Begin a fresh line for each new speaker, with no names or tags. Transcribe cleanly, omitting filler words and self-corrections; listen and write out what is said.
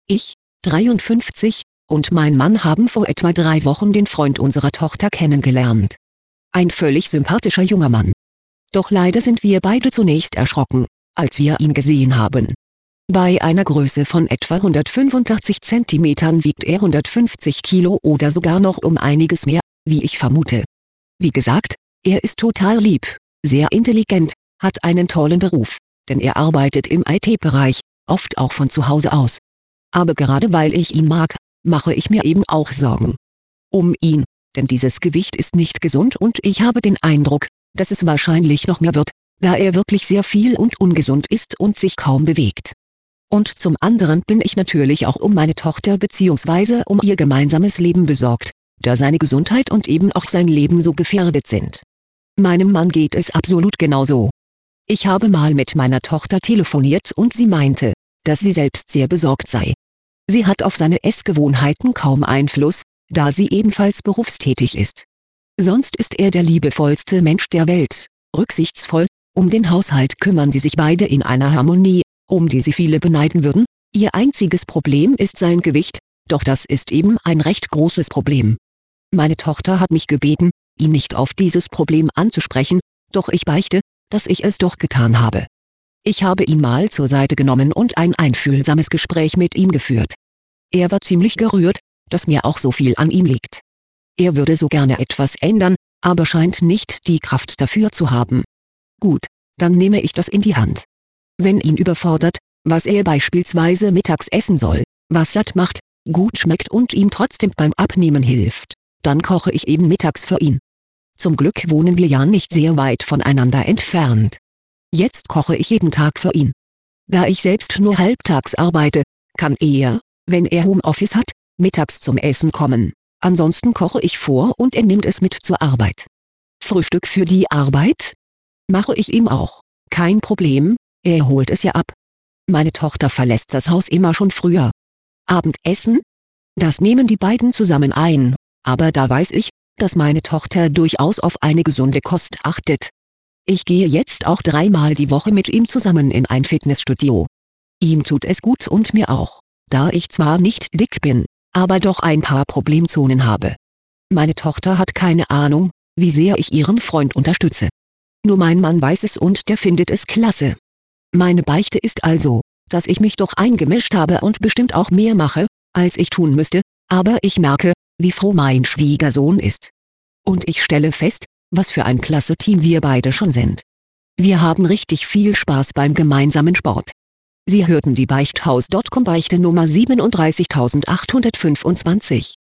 Ich, 53, und mein Mann haben vor etwa 3 Wochen den Freund unserer Tochter kennengelernt. Ein völlig sympathischer junger Mann. Doch leider sind wir beide zunächst erschrocken, als wir ihn gesehen haben. Bei einer Größe von etwa 185 cm wiegt er 150 Kilo oder sogar noch um einiges mehr, wie ich vermute. Wie gesagt, er ist total lieb, sehr intelligent, hat einen tollen Beruf, denn er arbeitet im IT-Bereich, oft auch von zu Hause aus. Aber gerade weil ich ihn mag, mache ich mir eben auch Sorgen um ihn, denn dieses Gewicht ist nicht gesund und ich habe den Eindruck, dass es wahrscheinlich noch mehr wird, da er wirklich sehr viel und ungesund ist und sich kaum bewegt. Und zum anderen bin ich natürlich auch um meine Tochter bzw. um ihr gemeinsames Leben besorgt, da seine Gesundheit und eben auch sein Leben so gefährdet sind. Meinem Mann geht es absolut genauso. Ich habe mal mit meiner Tochter telefoniert und sie meinte, dass sie selbst sehr besorgt sei. Sie hat auf seine Essgewohnheiten kaum Einfluss, da sie ebenfalls berufstätig ist. Sonst ist er der liebevollste Mensch der Welt, rücksichtsvoll, um den Haushalt kümmern sie sich beide in einer Harmonie, um die sie viele beneiden würden. Ihr einziges Problem ist sein Gewicht, doch das ist eben ein recht großes Problem. Meine Tochter hat mich gebeten, ihn nicht auf dieses Problem anzusprechen, doch ich beichte, dass ich es doch getan habe. Ich habe ihn mal zur Seite genommen und ein einfühlsames Gespräch mit ihm geführt. Er war ziemlich gerührt, dass mir auch so viel an ihm liegt. Er würde so gerne etwas ändern, aber scheint nicht die Kraft dafür zu haben. Gut, dann nehme ich das in die Hand. Wenn ihn überfordert, was er beispielsweise mittags essen soll, was satt macht, gut schmeckt und ihm trotzdem beim Abnehmen hilft, dann koche ich eben mittags für ihn. Zum Glück wohnen wir ja nicht sehr weit voneinander entfernt. Jetzt koche ich jeden Tag für ihn. Da ich selbst nur halbtags arbeite, kann er, wenn er Homeoffice hat, mittags zum Essen kommen. Ansonsten koche ich vor und er nimmt es mit zur Arbeit. Frühstück für die Arbeit? Mache ich ihm auch. Kein Problem, er holt es ja ab. Meine Tochter verlässt das Haus immer schon früher. Abendessen? Das nehmen die beiden zusammen ein, aber da weiß ich, dass meine Tochter durchaus auf eine gesunde Kost achtet. Ich gehe jetzt auch 3-mal die Woche mit ihm zusammen in ein Fitnessstudio. Ihm tut es gut und mir auch, da ich zwar nicht dick bin, aber doch ein paar Problemzonen habe. Meine Tochter hat keine Ahnung, wie sehr ich ihren Freund unterstütze. Nur mein Mann weiß es und der findet es klasse. Meine Beichte ist also, dass ich mich doch eingemischt habe und bestimmt auch mehr mache, als ich tun müsste, aber ich merke, wie froh mein Schwiegersohn ist. Und ich stelle fest, was für ein klasse Team wir beide schon sind. Wir haben richtig viel Spaß beim gemeinsamen Sport. Sie hörten die Beichthaus.com Beichte Nummer 37825.